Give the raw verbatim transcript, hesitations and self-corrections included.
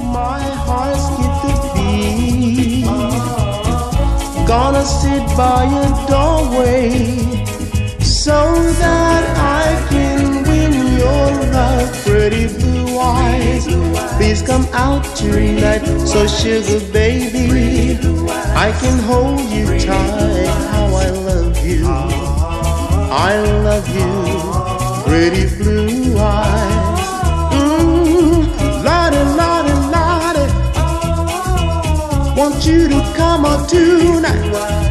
My heart skipped a beat. Gonna sit by your doorway so that I can win your love. Pretty blue eyes, please come out tonight. So sugar baby, I can hold you tight. How I love you, I love you. Pretty blue eyes, mmm, Lottie, Lottie, Lottie, want you to come out tonight.